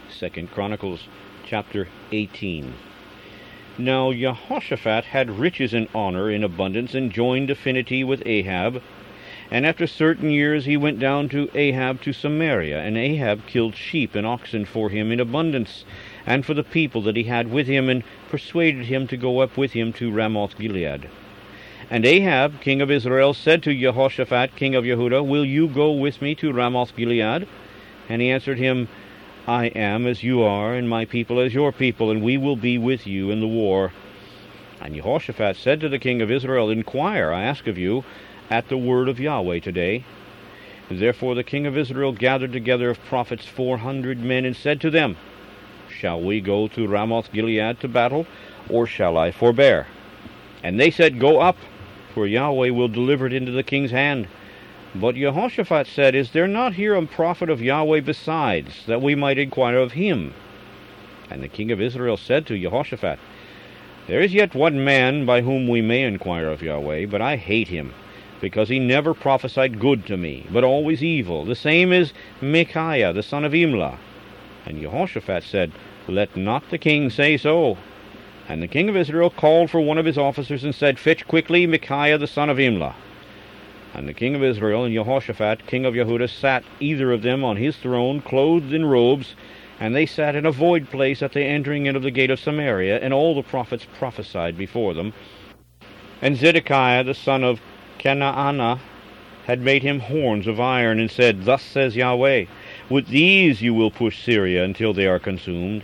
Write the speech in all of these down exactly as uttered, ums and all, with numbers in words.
Second Chronicles chapter eighteen. Now Jehoshaphat had riches and honor in abundance, and joined affinity with Ahab. And after certain years he went down to Ahab to Samaria, and Ahab killed sheep and oxen for him in abundance, and for the people that he had with him, and persuaded him to go up with him to Ramoth-Gilead. And Ahab, king of Israel, said to Jehoshaphat, king of Yehudah, Will you go with me to Ramoth-Gilead? And he answered him, I am as you are, and my people as your people, and we will be with you in the war. And Jehoshaphat said to the king of Israel, Inquire, I ask of you, at the word of Yahweh today. Therefore the king of Israel gathered together of prophets four hundred men, and said to them, Shall we go to Ramoth-Gilead to battle, or shall I forbear? And they said, Go up, for Yahweh will deliver it into the king's hand. But Jehoshaphat said, Is there not here a prophet of Yahweh besides, that we might inquire of him? And the king of Israel said to Jehoshaphat, There is yet one man by whom we may inquire of Yahweh, but I hate him, because he never prophesied good to me, but always evil. The same is Micaiah, the son of Imlah. And Jehoshaphat said, Let not the king say so. And the king of Israel called for one of his officers, and said, Fetch quickly Micaiah, the son of Imlah. And the king of Israel and Jehoshaphat, king of Yehudah, sat either of them on his throne, clothed in robes, and they sat in a void place at the entering in of the gate of Samaria, and all the prophets prophesied before them. And Zedekiah, the son of Kenaanah, had made him horns of iron, and said, Thus says Yahweh, With these you will push Syria until they are consumed.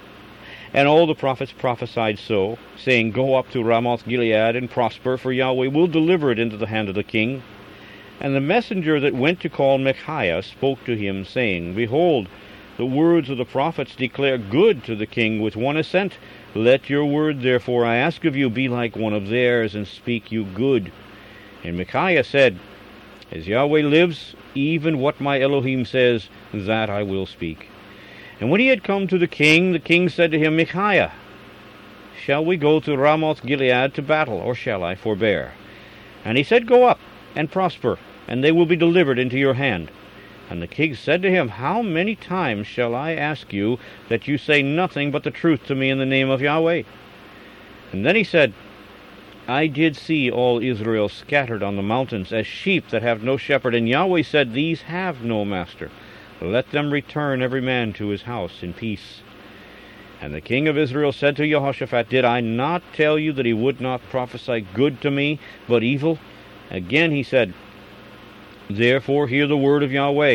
And all the prophets prophesied so, saying, Go up to Ramoth-Gilead and prosper, for Yahweh will deliver it into the hand of the king. And the messenger that went to call Micaiah spoke to him, saying, Behold, the words of the prophets declare good to the king with one assent. Let your word, therefore, I ask of you, be like one of theirs, and speak you good. And Micaiah said, As Yahweh lives, even what my Elohim says, that I will speak. And when he had come to the king, the king said to him, Micaiah, shall we go to Ramoth-Gilead to battle, or shall I forbear? And he said, Go up, and prosper, and they will be delivered into your hand. And the king said to him, How many times shall I ask you that you say nothing but the truth to me in the name of Yahweh? And then he said, I did see all Israel scattered on the mountains, as sheep that have no shepherd. And Yahweh said, These have no master. Let them return every man to his house in peace. And the king of Israel said to Jehoshaphat, Did I not tell you that he would not prophesy good to me, but evil? Again he said, Therefore hear the word of Yahweh.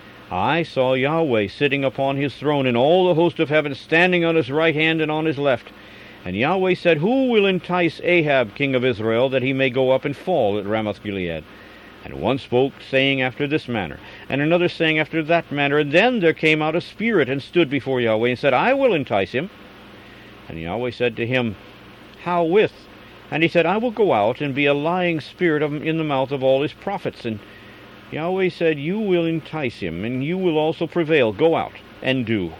I saw Yahweh sitting upon his throne, and all the host of heaven standing on his right hand and on his left. And Yahweh said, Who will entice Ahab, king of Israel, that he may go up and fall at Ramoth-Gilead? And one spoke, saying after this manner, and another saying after that manner. And then there came out a spirit, and stood before Yahweh, and said, I will entice him. And Yahweh said to him, How with? And he said, I will go out, and be a lying spirit of, in the mouth of all his prophets. And Yahweh said, You will entice him, and you will also prevail. Go out, and do.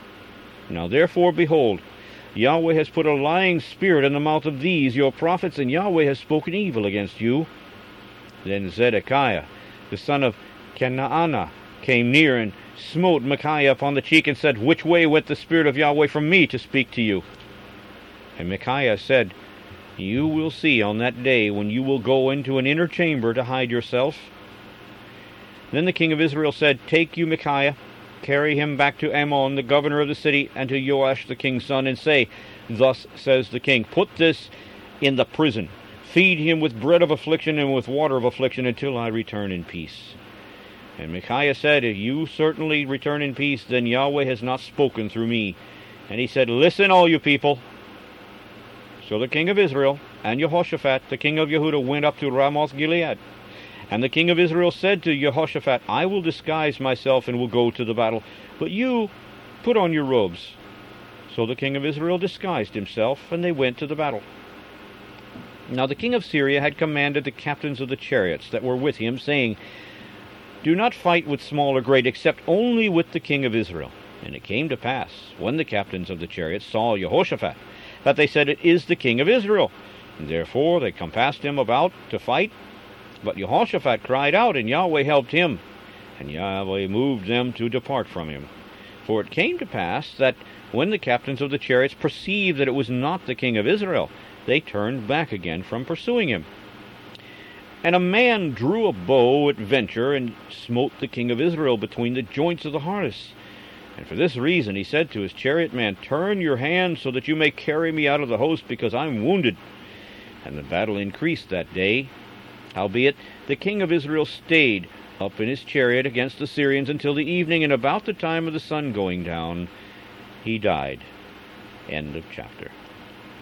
Now therefore, behold, Yahweh has put a lying spirit in the mouth of these your prophets, and Yahweh has spoken evil against you. Then Zedekiah, the son of Kenaanah, came near and smote Micaiah upon the cheek, and said, Which way went the Spirit of Yahweh from me to speak to you? And Micaiah said, You will see on that day when you will go into an inner chamber to hide yourself. Then the king of Israel said, Take you Micaiah, carry him back to Ammon, the governor of the city, and to Joash the king's son, and say, Thus says the king, Put this in the prison. Feed him with bread of affliction and with water of affliction until I return in peace. And Micaiah said, If you certainly return in peace, then Yahweh has not spoken through me. And he said, Listen, all you people. So the king of Israel and Jehoshaphat, the king of Yehudah, went up to Ramoth-Gilead. And the king of Israel said to Jehoshaphat, I will disguise myself and will go to the battle, but you put on your robes. So the king of Israel disguised himself, and they went to the battle. Now the king of Syria had commanded the captains of the chariots that were with him, saying, Do not fight with small or great, except only with the king of Israel. And it came to pass, when the captains of the chariots saw Jehoshaphat, that they said, It is the king of Israel. And therefore they compassed him about to fight. But Jehoshaphat cried out, and Yahweh helped him. And Yahweh moved them to depart from him. For it came to pass that when the captains of the chariots perceived that it was not the king of Israel, they turned back again from pursuing him. And a man drew a bow at venture, and smote the king of Israel between the joints of the harness. And for this reason he said to his chariot man, Turn your hand, so that you may carry me out of the host, because I am wounded. And the battle increased that day. Howbeit the king of Israel stayed up in his chariot against the Syrians until the evening, and about the time of the sun going down, he died. End of chapter.